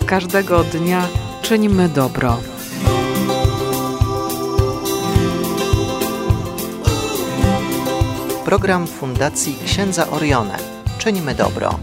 każdego dnia czyńmy dobro. Program Fundacji Księdza Orione. Czyńmy dobro.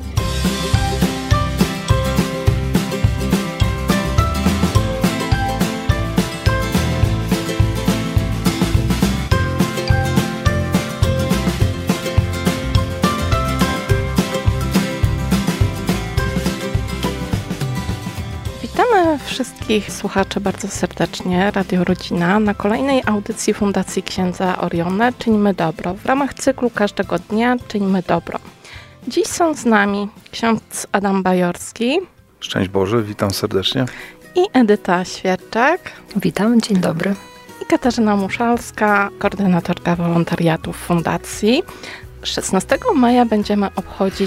Witamy wszystkich słuchaczy bardzo serdecznie, Radio Rodzina, na kolejnej audycji Fundacji Księdza Orione Czyńmy dobro w ramach cyklu Każdego dnia Czyńmy dobro. Dziś są z nami ksiądz Adam Bajorski. Szczęść Boże, witam serdecznie. I Edyta Świerczak. Witam, dzień dobry. I Katarzyna Muszalska, koordynatorka wolontariatu w Fundacji. 16 maja będziemy obchodzić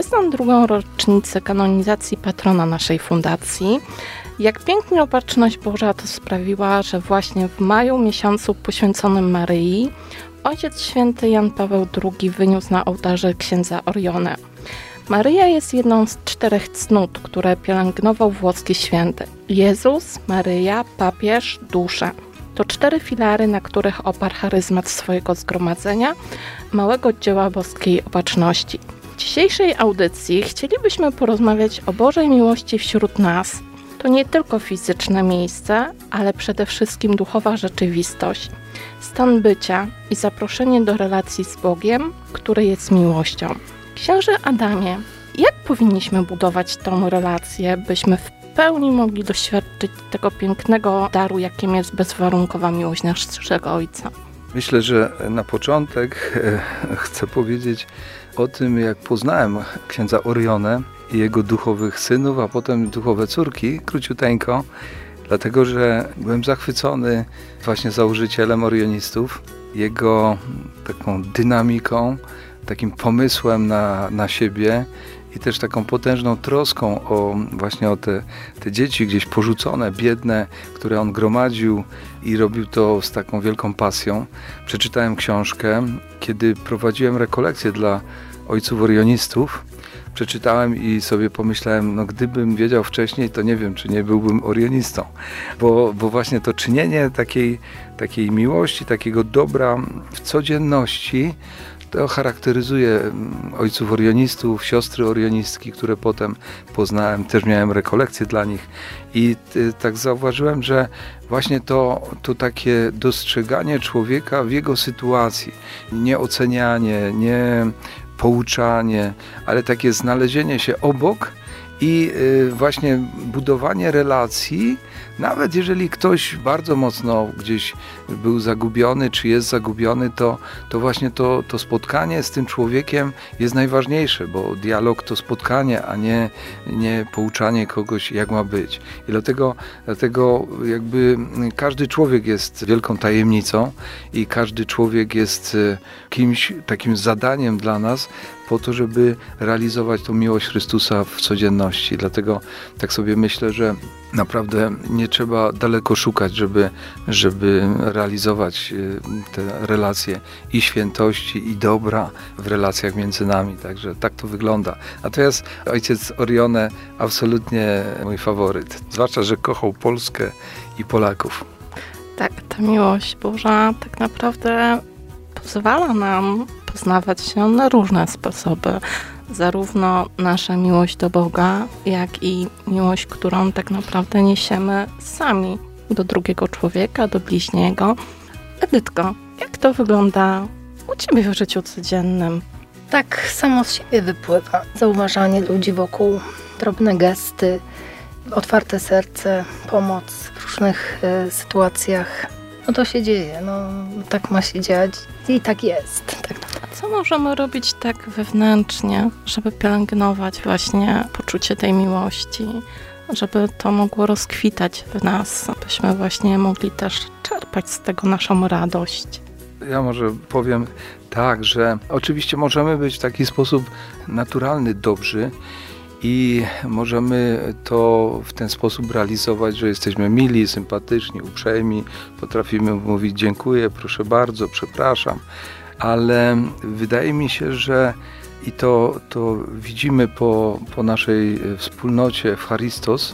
22. rocznicę kanonizacji patrona naszej fundacji. Jak pięknie Opatrzność Boża to sprawiła, że właśnie w maju, miesiącu poświęconym Maryi, Ojciec Święty Jan Paweł II wyniósł na ołtarze księdza Orione. Maryja jest jedną z 4 cnót, które pielęgnował włoski święty. Jezus, Maryja, papież, dusze. To 4 filary, na których oparł charyzmat swojego zgromadzenia, małego dzieła boskiej opatrzności. W dzisiejszej audycji chcielibyśmy porozmawiać o Bożej miłości wśród nas. To nie tylko fizyczne miejsce, ale przede wszystkim duchowa rzeczywistość, stan bycia i zaproszenie do relacji z Bogiem, który jest miłością. Księże Adamie, jak powinniśmy budować tą relację, byśmy w pełni mogli doświadczyć tego pięknego daru, jakim jest bezwarunkowa miłość naszego Ojca? Myślę, że na początek chcę powiedzieć o tym, jak poznałem księdza Orione i jego duchowych synów, a potem duchowe córki, króciuteńko, dlatego że byłem zachwycony właśnie założycielem orionistów, jego taką dynamiką, takim pomysłem na siebie i też taką potężną troską właśnie o te dzieci gdzieś porzucone, biedne, które on gromadził i robił to z taką wielką pasją. Przeczytałem książkę, kiedy prowadziłem rekolekcje dla ojców orionistów. Przeczytałem i sobie pomyślałem, no gdybym wiedział wcześniej, to nie wiem, czy nie byłbym orionistą. Bo właśnie to czynienie takiej miłości, takiego dobra w codzienności, to charakteryzuje ojców orionistów, siostry orionistki, które potem poznałem. Też miałem rekolekcje dla nich i tak zauważyłem, że właśnie to takie dostrzeganie człowieka w jego sytuacji, nie ocenianie, nie pouczanie, ale takie znalezienie się obok i właśnie budowanie relacji, nawet jeżeli ktoś bardzo mocno gdzieś był zagubiony, czy jest zagubiony, to właśnie to spotkanie z tym człowiekiem jest najważniejsze, bo dialog to spotkanie, a nie pouczanie kogoś, jak ma być. I dlatego jakby każdy człowiek jest wielką tajemnicą i każdy człowiek jest kimś, takim zadaniem dla nas, po to, żeby realizować tą miłość Chrystusa w codzienności. Dlatego tak sobie myślę, że naprawdę nie trzeba daleko szukać, żeby realizować te relacje i świętości, i dobra w relacjach między nami. Także tak to wygląda. Natomiast ojciec Orione absolutnie mój faworyt. Zwłaszcza, że kochał Polskę i Polaków. Tak, ta miłość Boża tak naprawdę pozwala nam poznawać się na różne sposoby. Zarówno nasza miłość do Boga, jak i miłość, którą tak naprawdę niesiemy sami do drugiego człowieka, do bliźniego. Edytko, jak to wygląda u Ciebie w życiu codziennym? Tak samo z siebie wypływa. Zauważanie ludzi wokół, drobne gesty, otwarte serce, pomoc w różnych sytuacjach. No to się dzieje, tak ma się dziać i tak jest. Tak naprawdę. Co możemy robić tak wewnętrznie, żeby pielęgnować właśnie poczucie tej miłości, żeby to mogło rozkwitać w nas, byśmy właśnie mogli też czerpać z tego naszą radość? Ja może powiem tak, że oczywiście możemy być w taki sposób naturalny, dobrzy i możemy to w ten sposób realizować, że jesteśmy mili, sympatyczni, uprzejmi, potrafimy mówić dziękuję, proszę bardzo, przepraszam, ale wydaje mi się, że i to widzimy po naszej wspólnocie Eucharystos,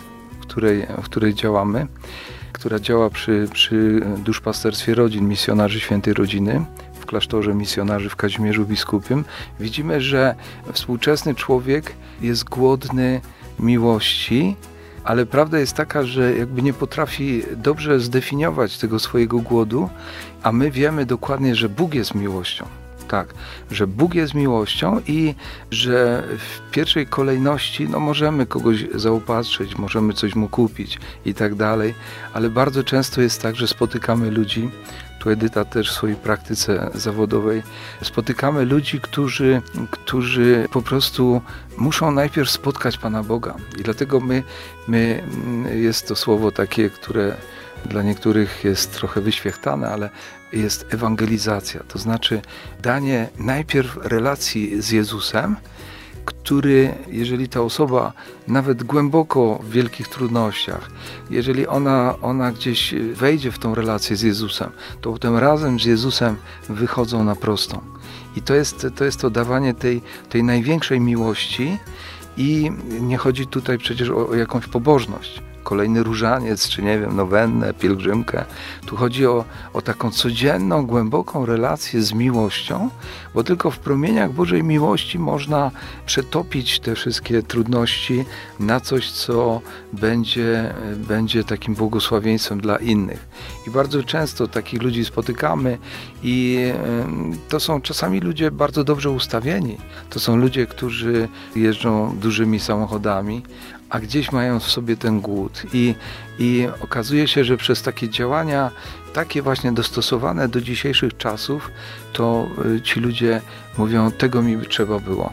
w której działamy, która działa przy Duszpasterstwie Rodzin Misjonarzy Świętej Rodziny w klasztorze misjonarzy w Kazimierzu Biskupim. Widzimy, że współczesny człowiek jest głodny miłości, ale prawda jest taka, że jakby nie potrafi dobrze zdefiniować tego swojego głodu, a my wiemy dokładnie, że Bóg jest miłością. Tak, że Bóg jest miłością i że w pierwszej kolejności możemy kogoś zaopatrzyć, możemy coś mu kupić i tak dalej, ale bardzo często jest tak, że spotykamy ludzi, tu Edyta też w swojej praktyce zawodowej, spotykamy ludzi, którzy po prostu muszą najpierw spotkać Pana Boga i dlatego my jest to słowo takie, które dla niektórych jest trochę wyświechtane, ale jest ewangelizacja, to znaczy danie najpierw relacji z Jezusem, który, jeżeli ta osoba nawet głęboko w wielkich trudnościach, jeżeli ona gdzieś wejdzie w tą relację z Jezusem, to potem razem z Jezusem wychodzą na prostą. I to jest to dawanie tej największej miłości i nie chodzi tutaj przecież o jakąś pobożność. Kolejny różaniec, czy nie wiem, nowennę, pielgrzymkę. Tu chodzi o taką codzienną, głęboką relację z miłością, bo tylko w promieniach Bożej miłości można przetopić te wszystkie trudności na coś, co będzie takim błogosławieństwem dla innych. I bardzo często takich ludzi spotykamy i to są czasami ludzie bardzo dobrze ustawieni. To są ludzie, którzy jeżdżą dużymi samochodami, a gdzieś mają w sobie ten głód i okazuje się, że przez takie działania, takie właśnie dostosowane do dzisiejszych czasów, to ci ludzie mówią, tego mi trzeba było.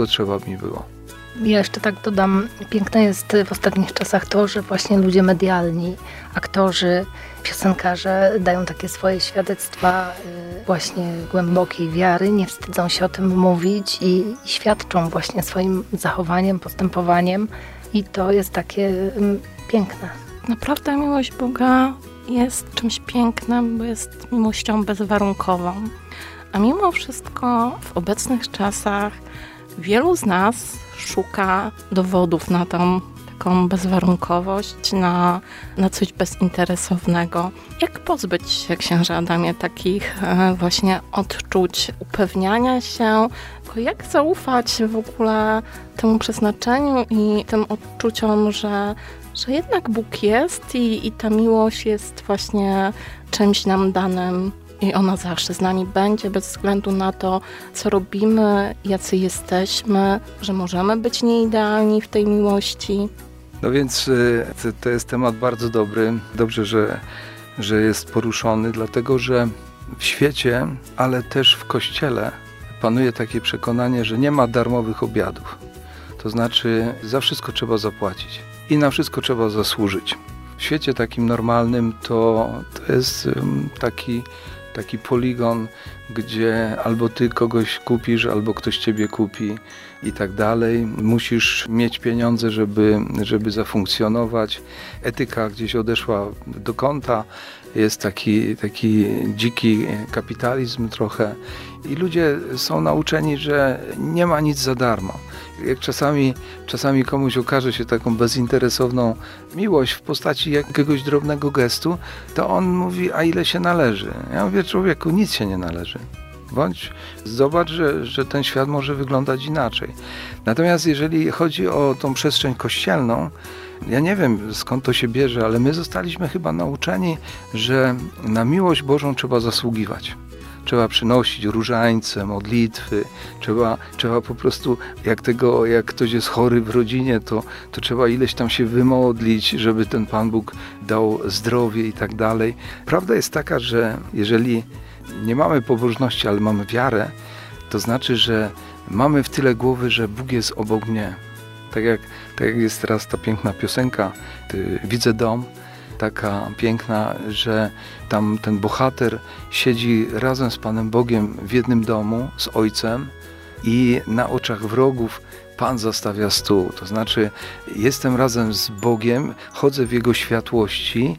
Ja jeszcze tak dodam, piękne jest w ostatnich czasach to, że właśnie ludzie medialni, aktorzy, piosenkarze dają takie swoje świadectwa właśnie głębokiej wiary, nie wstydzą się o tym mówić i świadczą właśnie swoim zachowaniem, postępowaniem. I to jest takie piękne. Naprawdę miłość Boga jest czymś pięknym, bo jest miłością bezwarunkową. A mimo wszystko w obecnych czasach wielu z nas szuka dowodów na tą taką bezwarunkowość, na coś bezinteresownego. Jak pozbyć się, księże Adamie, takich właśnie odczuć, upewniania się, jak zaufać w ogóle temu przeznaczeniu i tym odczuciom, że jednak Bóg jest i ta miłość jest właśnie czymś nam danym i ona zawsze z nami będzie, bez względu na to, co robimy, jacy jesteśmy, że możemy być nieidealni w tej miłości. No więc to jest temat bardzo dobry. Dobrze, że jest poruszony, dlatego że w świecie, ale też w Kościele panuje takie przekonanie, że nie ma darmowych obiadów. To znaczy za wszystko trzeba zapłacić i na wszystko trzeba zasłużyć. W świecie takim normalnym to jest taki poligon, gdzie albo ty kogoś kupisz, albo ktoś ciebie kupi i tak dalej. Musisz mieć pieniądze, żeby zafunkcjonować. Etyka gdzieś odeszła do kąta. Jest taki dziki kapitalizm trochę i ludzie są nauczeni, że nie ma nic za darmo. Jak czasami komuś okaże się taką bezinteresowną miłość w postaci jakiegoś drobnego gestu, to on mówi, a ile się należy? Ja mówię, człowieku, nic się nie należy. Bądź zobacz, że ten świat może wyglądać inaczej. Natomiast jeżeli chodzi o tą przestrzeń kościelną, ja nie wiem, skąd to się bierze, ale my zostaliśmy chyba nauczeni, że na miłość Bożą trzeba zasługiwać. Trzeba przynosić różańce, modlitwy, trzeba po prostu, jak ktoś jest chory w rodzinie, to trzeba ileś tam się wymodlić, żeby ten Pan Bóg dał zdrowie i tak dalej. Prawda jest taka, że jeżeli nie mamy pobożności, ale mamy wiarę, to znaczy, że mamy w tyle głowy, że Bóg jest obok mnie. Tak jak jest teraz ta piękna piosenka, widzę dom, taka piękna, że tam ten bohater siedzi razem z Panem Bogiem w jednym domu z Ojcem i na oczach wrogów Pan zastawia stół. To znaczy jestem razem z Bogiem, chodzę w Jego światłości,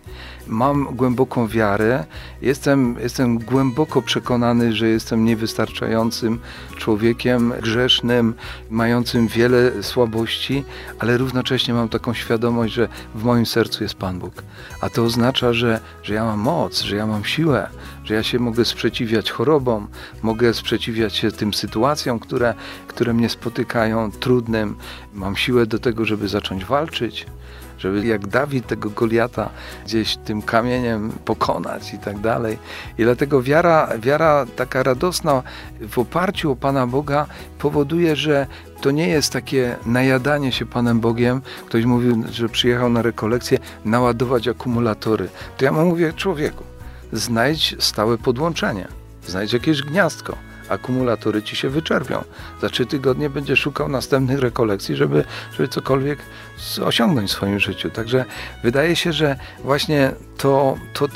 mam głęboką wiarę, jestem głęboko przekonany, że jestem niewystarczającym człowiekiem, grzesznym, mającym wiele słabości, ale równocześnie mam taką świadomość, że w moim sercu jest Pan Bóg. A to oznacza, że ja mam moc, że ja mam siłę, że ja się mogę sprzeciwiać chorobom, mogę sprzeciwiać się tym sytuacjom, które mnie spotykają, trudnym. Mam siłę do tego, żeby zacząć walczyć, żeby jak Dawid tego Goliata gdzieś tym kamieniem pokonać i tak dalej. I dlatego wiara taka radosna w oparciu o Pana Boga powoduje, że to nie jest takie najadanie się Panem Bogiem. Ktoś mówił, że przyjechał na rekolekcję naładować akumulatory. To ja mu mówię, człowieku, znajdź stałe podłączenie, znajdź jakieś gniazdko. Akumulatory ci się wyczerpią. Za 3 tygodnie będziesz szukał następnych rekolekcji, żeby cokolwiek osiągnąć w swoim życiu. Także wydaje się, że właśnie to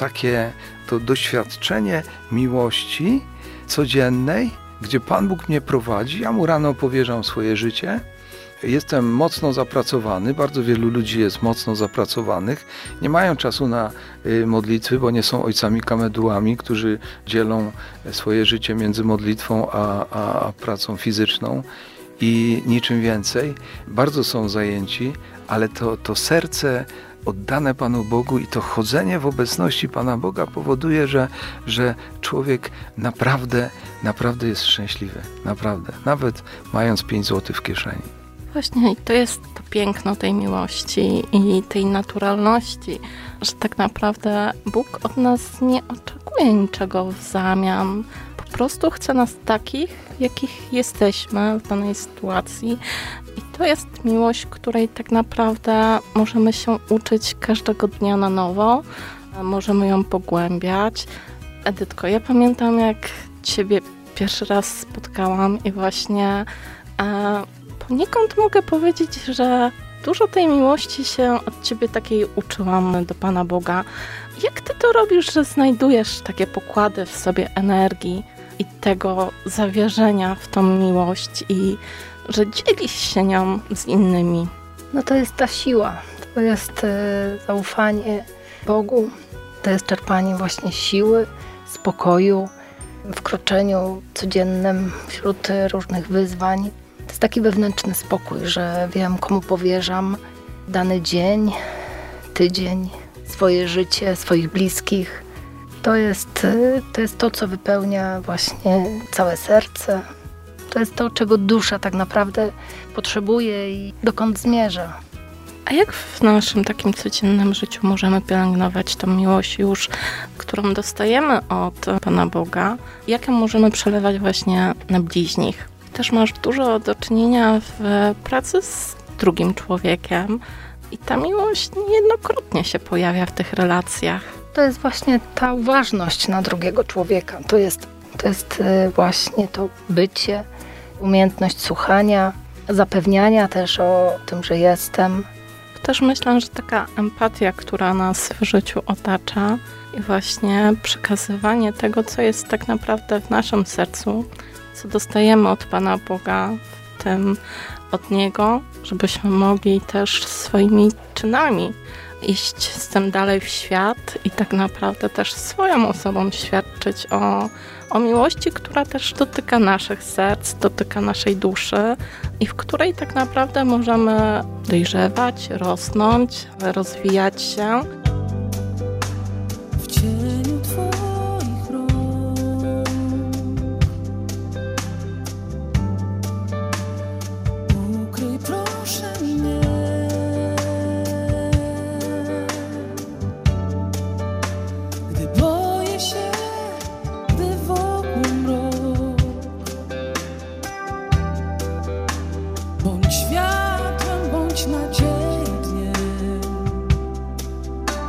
doświadczenie miłości codziennej, gdzie Pan Bóg mnie prowadzi, ja Mu rano powierzam swoje życie, jestem mocno zapracowany, bardzo wielu ludzi jest mocno zapracowanych, nie mają czasu na modlitwy, bo nie są ojcami kamedułami, którzy dzielą swoje życie między modlitwą a pracą fizyczną i niczym więcej. Bardzo są zajęci, ale to serce oddane Panu Bogu i to chodzenie w obecności Pana Boga powoduje, że człowiek naprawdę jest szczęśliwy. Naprawdę. Nawet mając 5 zł w kieszeni. Właśnie i to jest to piękno tej miłości i tej naturalności, że tak naprawdę Bóg od nas nie oczekuje niczego w zamian. Po prostu chce nas takich, jakich jesteśmy w danej sytuacji. I to jest miłość, której tak naprawdę możemy się uczyć każdego dnia na nowo. Możemy ją pogłębiać. Edytko, ja pamiętam, jak Ciebie pierwszy raz spotkałam i właśnie poniekąd mogę powiedzieć, że dużo tej miłości się od Ciebie takiej uczyłam do Pana Boga. Jak Ty to robisz, że znajdujesz takie pokłady w sobie energii i tego zawierzenia w tą miłość i że dzielisz się nią z innymi? No to jest ta siła, to jest zaufanie Bogu, to jest czerpanie właśnie siły, spokoju w kroczeniu codziennym wśród różnych wyzwań. To jest taki wewnętrzny spokój, że wiem, komu powierzam dany dzień, tydzień, swoje życie, swoich bliskich. To jest to, co wypełnia właśnie całe serce. To jest to, czego dusza tak naprawdę potrzebuje i dokąd zmierza. A jak w naszym takim codziennym życiu możemy pielęgnować tą miłość już, którą dostajemy od Pana Boga? Jak ją możemy przelewać właśnie na bliźnich? Też masz dużo do czynienia w pracy z drugim człowiekiem i ta miłość niejednokrotnie się pojawia w tych relacjach. To jest właśnie ta uważność na drugiego człowieka. To jest właśnie to bycie, umiejętność słuchania, zapewniania też o tym, że jestem. Też myślę, że taka empatia, która nas w życiu otacza i właśnie przekazywanie tego, co jest tak naprawdę w naszym sercu, co dostajemy od Pana Boga, w tym od Niego, żebyśmy mogli też swoimi czynami iść z tym dalej w świat i tak naprawdę też swoją osobą świadczyć o miłości, która też dotyka naszych serc, dotyka naszej duszy i w której tak naprawdę możemy dojrzewać, rosnąć, rozwijać się. W cieniu Twoich rąk ukryj proszę mnie, gdy boję się, gdy wokół mrok. Bądź światłem, bądź nadzieją dniem.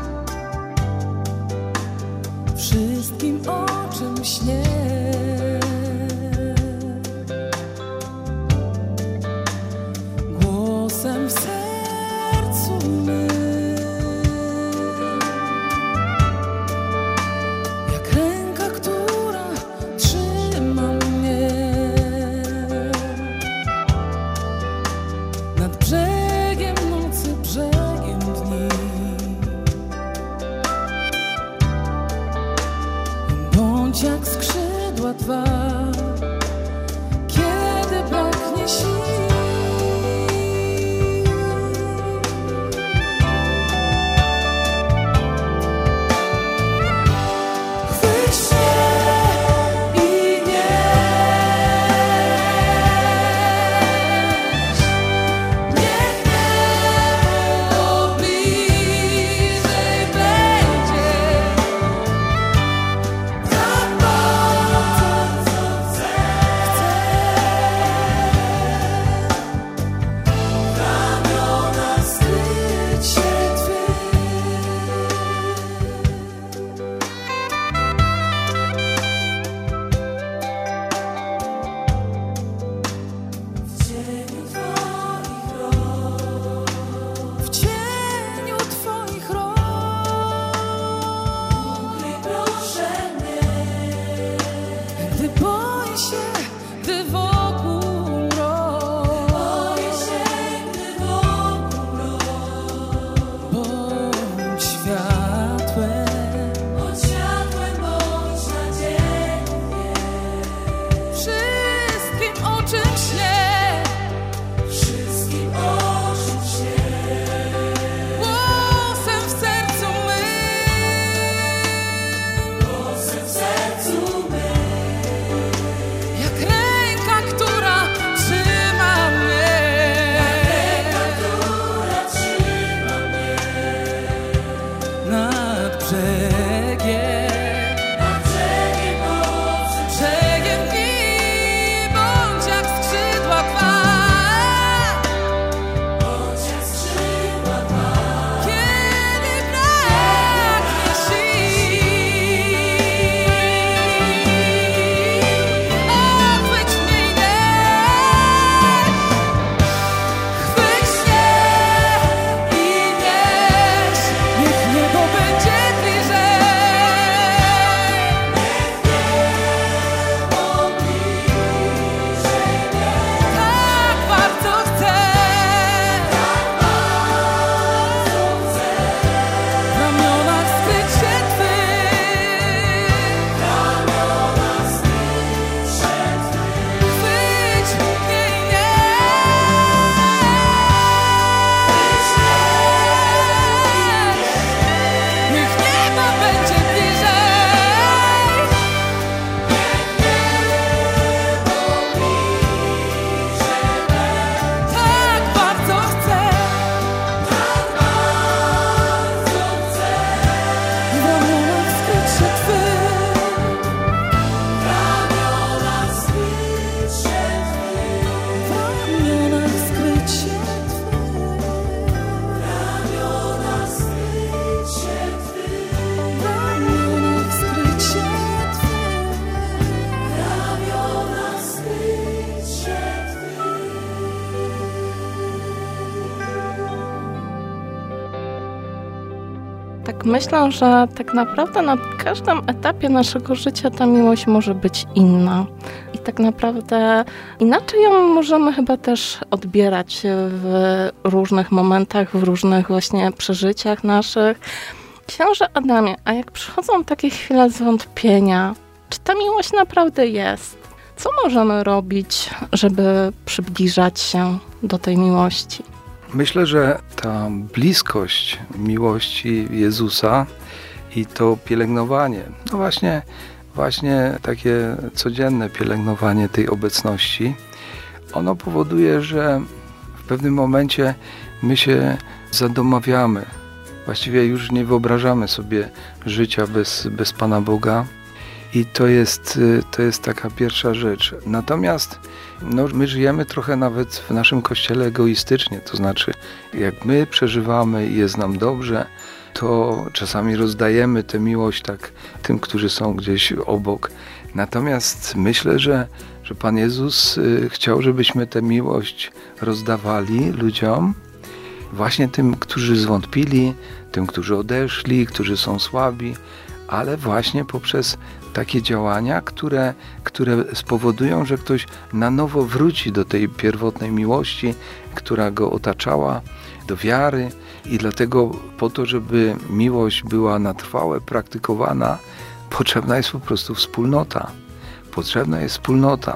Tak myślę, że tak naprawdę na każdym etapie naszego życia ta miłość może być inna. I tak naprawdę inaczej ją możemy chyba też odbierać w różnych momentach, w różnych właśnie przeżyciach naszych. Księże Adamie, a jak przychodzą takie chwile zwątpienia, czy ta miłość naprawdę jest? Co możemy robić, żeby przybliżać się do tej miłości? Myślę, że ta bliskość miłości Jezusa i to pielęgnowanie, no właśnie takie codzienne pielęgnowanie tej obecności, ono powoduje, że w pewnym momencie my się zadomawiamy. Właściwie już nie wyobrażamy sobie życia bez Pana Boga. I to jest taka pierwsza rzecz. Natomiast my żyjemy trochę nawet w naszym Kościele egoistycznie. To znaczy, jak my przeżywamy i jest nam dobrze, to czasami rozdajemy tę miłość tak tym, którzy są gdzieś obok. Natomiast myślę, że Pan Jezus chciał, żebyśmy tę miłość rozdawali ludziom, właśnie tym, którzy zwątpili, tym, którzy odeszli, którzy są słabi, ale właśnie poprzez takie działania, które spowodują, że ktoś na nowo wróci do tej pierwotnej miłości, która go otaczała, do wiary. I dlatego po to, żeby miłość była na trwałe praktykowana, potrzebna jest po prostu wspólnota. Potrzebna jest wspólnota.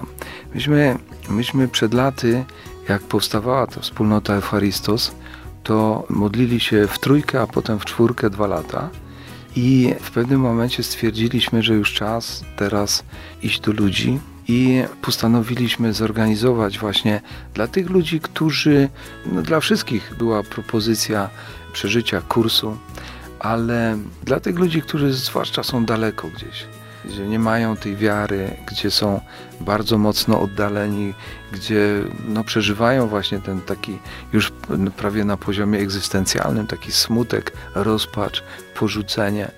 Myśmy przed laty, jak powstawała ta wspólnota Eucharistos, to modlili się w trójkę, a potem w czwórkę 2 lata. I w pewnym momencie stwierdziliśmy, że już czas teraz iść do ludzi i postanowiliśmy zorganizować właśnie dla tych ludzi, którzy, dla wszystkich była propozycja przeżycia kursu, ale dla tych ludzi, którzy zwłaszcza są daleko gdzieś, gdzie nie mają tej wiary, gdzie są bardzo mocno oddaleni, gdzie przeżywają właśnie ten taki już prawie na poziomie egzystencjalnym, taki smutek, rozpacz, porzucenie.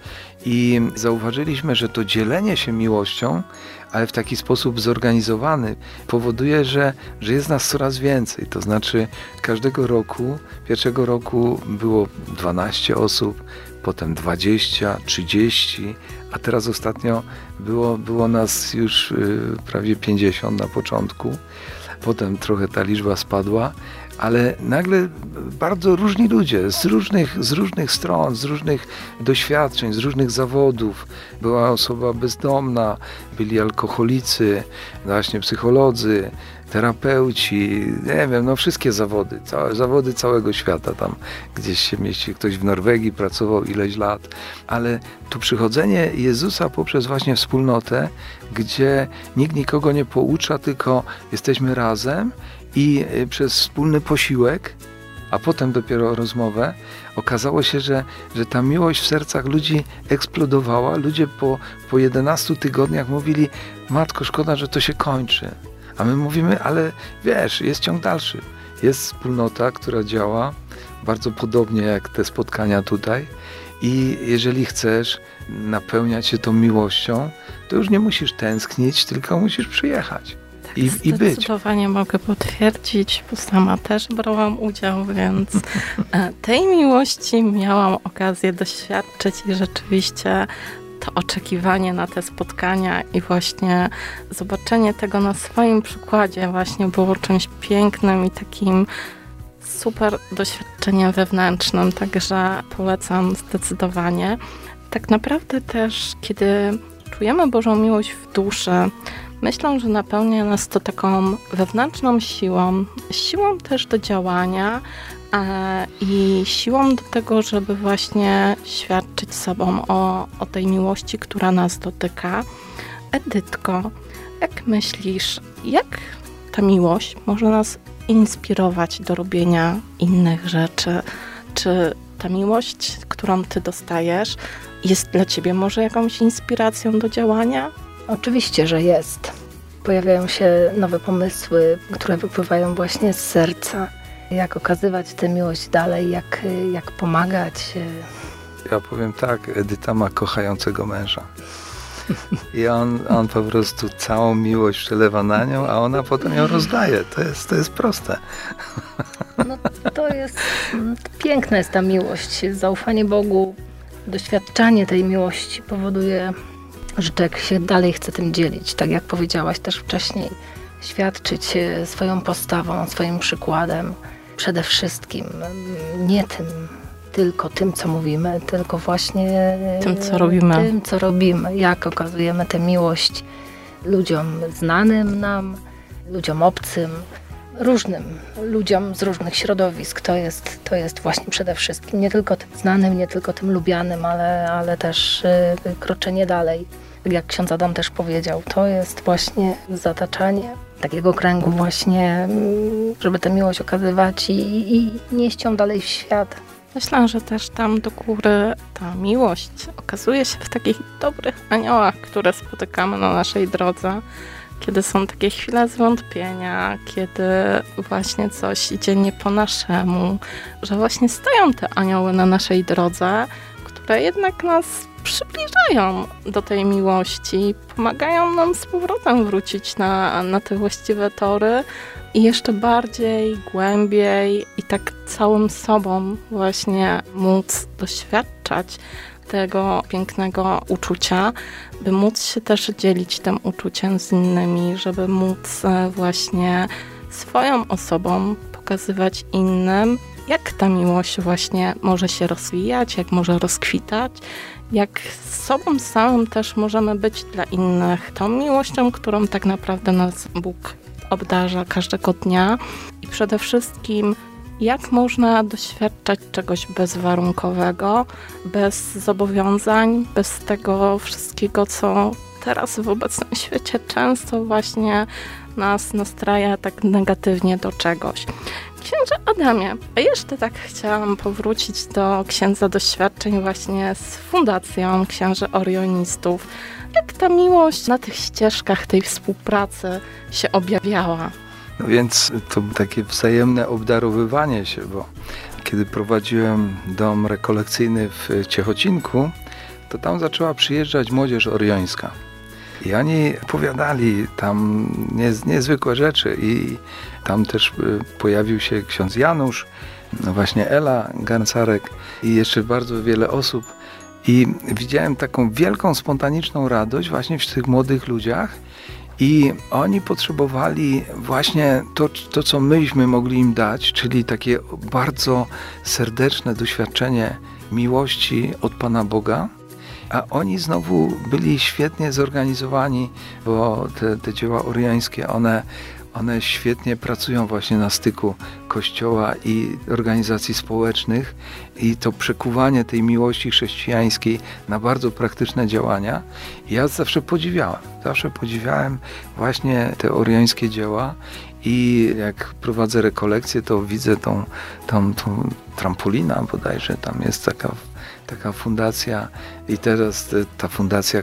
I zauważyliśmy, że to dzielenie się miłością, ale w taki sposób zorganizowany, powoduje, że jest nas coraz więcej. To znaczy każdego roku, pierwszego roku było 12 osób, potem 20, 30, a teraz ostatnio było nas już prawie 50 na początku. Potem trochę ta liczba spadła, ale nagle bardzo różni ludzie z różnych stron, z różnych doświadczeń, z różnych zawodów. Była osoba bezdomna, byli alkoholicy, właśnie psycholodzy, terapeuci, nie wiem, wszystkie zawody całego świata tam gdzieś się mieści. Ktoś w Norwegii pracował ileś lat, ale to przychodzenie Jezusa poprzez właśnie wspólnotę, gdzie nikt nikogo nie poucza, tylko jesteśmy razem i przez wspólny posiłek, a potem dopiero rozmowę, okazało się, że ta miłość w sercach ludzi eksplodowała. Ludzie po 11 tygodniach mówili: matko, szkoda, że to się kończy. A my mówimy, ale wiesz, jest ciąg dalszy. Jest wspólnota, która działa bardzo podobnie jak te spotkania tutaj. I jeżeli chcesz napełniać się tą miłością, to już nie musisz tęsknić, tylko musisz przyjechać i być. Zdecydowanie mogę potwierdzić, bo sama też brałam udział, więc tej miłości miałam okazję doświadczyć i rzeczywiście to oczekiwanie na te spotkania i właśnie zobaczenie tego na swoim przykładzie właśnie było czymś pięknym i takim super doświadczeniem wewnętrznym, także polecam zdecydowanie. Tak naprawdę też, kiedy czujemy Bożą miłość w duszy, myślę, że napełnia nas to taką wewnętrzną siłą też do działania i siłą do tego, żeby właśnie świadczyć sobą o tej miłości, która nas dotyka. Edytko, jak myślisz, jak ta miłość może nas inspirować do robienia innych rzeczy? Czy ta miłość, którą ty dostajesz, jest dla ciebie może jakąś inspiracją do działania? Oczywiście, że jest. Pojawiają się nowe pomysły, które wypływają właśnie z serca. Jak okazywać tę miłość dalej, jak pomagać. Ja powiem tak, Edyta ma kochającego męża. I on po prostu całą miłość przelewa na nią, a ona potem ją rozdaje. To jest proste. No, to jest piękna jest ta miłość, zaufanie Bogu, doświadczanie tej miłości powoduje, że człowiek się dalej chce tym dzielić. Tak jak powiedziałaś też wcześniej, świadczyć swoją postawą, swoim przykładem. Przede wszystkim nie tylko tym, co mówimy, tylko właśnie tym, co robimy. Jak okazujemy tę miłość ludziom znanym nam, ludziom obcym, różnym ludziom z różnych środowisk. To jest właśnie przede wszystkim nie tylko tym znanym, nie tylko tym lubianym, ale też kroczenie dalej. Tak jak ksiądz Adam też powiedział, to jest właśnie zataczanie takiego kręgu właśnie, żeby tę miłość okazywać i nieść ją dalej w świat. Myślę, że też tam do góry ta miłość okazuje się w takich dobrych aniołach, które spotykamy na naszej drodze, kiedy są takie chwile zwątpienia, kiedy właśnie coś idzie nie po naszemu, że właśnie stoją te anioły na naszej drodze, które jednak nas przybliżają do tej miłości, pomagają nam z powrotem wrócić na te właściwe tory i jeszcze bardziej, głębiej i tak całym sobą właśnie móc doświadczać tego pięknego uczucia, by móc się też dzielić tym uczuciem z innymi, żeby móc właśnie swoją osobą pokazywać innym, jak ta miłość właśnie może się rozwijać, jak może rozkwitać, jak z sobą samym też możemy być dla innych tą miłością, którą tak naprawdę nas Bóg obdarza każdego dnia i przede wszystkim jak można doświadczać czegoś bezwarunkowego, bez zobowiązań, bez tego wszystkiego, co teraz w obecnym świecie często właśnie nas nastraja tak negatywnie do czegoś. Księże Adamie, a jeszcze tak chciałam powrócić do księdza doświadczeń właśnie z Fundacją Księży Orionistów. Jak ta miłość na tych ścieżkach tej współpracy się objawiała? No więc to takie wzajemne obdarowywanie się, bo kiedy prowadziłem dom rekolekcyjny w Ciechocinku, to tam zaczęła przyjeżdżać młodzież oriońska. I oni opowiadali tam niezwykłe rzeczy i tam też pojawił się ksiądz Janusz, no właśnie Ela Garncarek i jeszcze bardzo wiele osób. I widziałem taką wielką, spontaniczną radość właśnie w tych młodych ludziach i oni potrzebowali właśnie to, co myśmy mogli im dać, czyli takie bardzo serdeczne doświadczenie miłości od Pana Boga. A oni znowu byli świetnie zorganizowani, bo te dzieła oriońskie, one świetnie pracują właśnie na styku Kościoła i organizacji społecznych i to przekuwanie tej miłości chrześcijańskiej na bardzo praktyczne działania. Ja zawsze podziwiałem właśnie te oriońskie dzieła i jak prowadzę rekolekcje, to widzę tą trampolina bodajże, tam jest taka fundacja i teraz ta fundacja,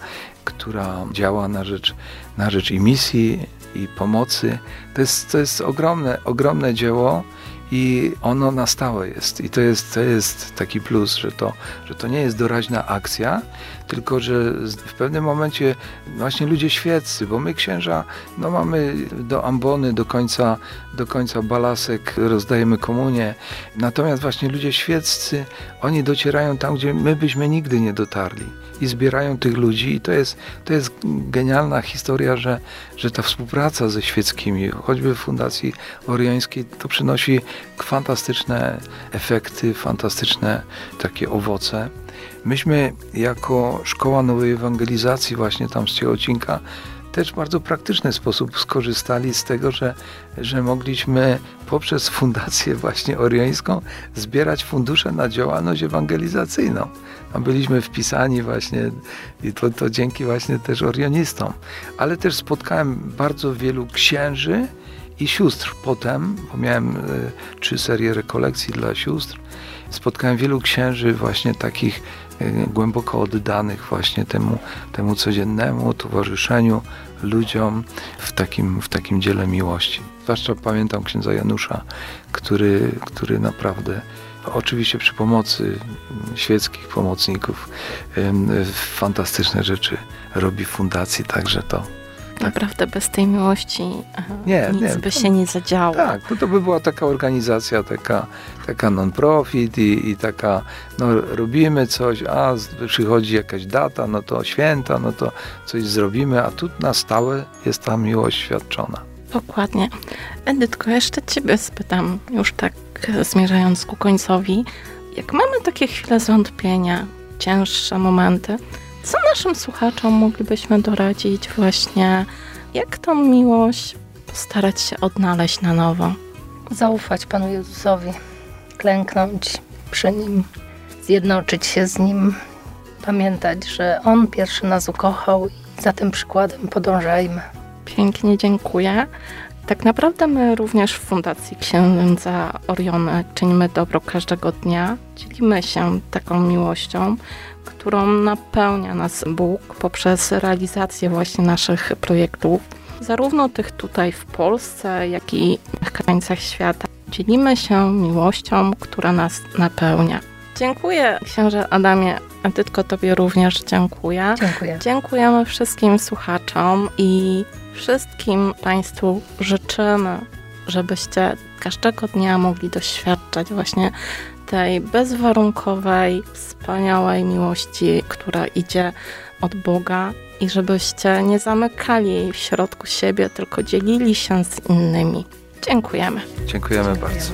która działa na rzecz i misji, i pomocy, to jest ogromne dzieło i ono na stałe jest. I to jest taki plus, że to nie jest doraźna akcja, tylko że w pewnym momencie właśnie ludzie świeccy, bo my księża mamy do ambony, do końca balasek, rozdajemy komunię. Natomiast właśnie ludzie świeccy, oni docierają tam, gdzie my byśmy nigdy nie dotarli. I zbierają tych ludzi i to jest genialna historia, że ta współpraca ze świeckimi, choćby w Fundacji Oriońskiej, to przynosi fantastyczne efekty, fantastyczne takie owoce. Myśmy jako Szkoła Nowej Ewangelizacji właśnie tam z Ciechocinka też w bardzo praktyczny sposób skorzystali z tego, że mogliśmy poprzez Fundację właśnie Oriońską zbierać fundusze na działalność ewangelizacyjną. Tam byliśmy wpisani właśnie i to dzięki właśnie też orionistom. Ale też spotkałem bardzo wielu księży i sióstr potem, bo miałem 3 serie rekolekcji dla sióstr. Spotkałem wielu księży właśnie takich głęboko oddanych właśnie temu codziennemu towarzyszeniu ludziom w takim dziele miłości. Zwłaszcza pamiętam księdza Janusza, który naprawdę, oczywiście przy pomocy świeckich pomocników, fantastyczne rzeczy robi w fundacji, także to naprawdę bez tej miłości nic by się nie zadziało. Tak, to by była taka organizacja, taka non-profit i taka, robimy coś, przychodzi jakaś data, to święta, to coś zrobimy, a tu na stałe jest ta miłość świadczona. Dokładnie. Edytko, jeszcze Ciebie spytam, już tak zmierzając ku końcowi, jak mamy takie chwile zwątpienia, cięższe momenty, co naszym słuchaczom moglibyśmy doradzić właśnie, jak tą miłość postarać się odnaleźć na nowo? Zaufać Panu Jezusowi, klęknąć przy Nim, zjednoczyć się z Nim, pamiętać, że On pierwszy nas ukochał i za tym przykładem podążajmy. Pięknie dziękuję. Tak naprawdę my również w Fundacji Księdza Orione czynimy dobro każdego dnia. Dzielimy się taką miłością, którą napełnia nas Bóg poprzez realizację właśnie naszych projektów. Zarówno tych tutaj w Polsce, jak i w krańcach świata. Dzielimy się miłością, która nas napełnia. Dziękuję, księże Adamie. Edytko, Tobie również dziękuję. Dziękuję. Dziękujemy wszystkim słuchaczom i wszystkim Państwu życzymy, żebyście każdego dnia mogli doświadczać właśnie tej bezwarunkowej, wspaniałej miłości, która idzie od Boga i żebyście nie zamykali jej w środku siebie, tylko dzielili się z innymi. Dziękujemy. Dziękujemy bardzo.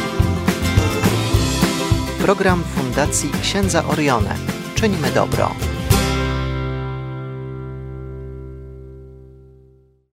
Program Fundacji Księdza Orione. Czynimy dobro.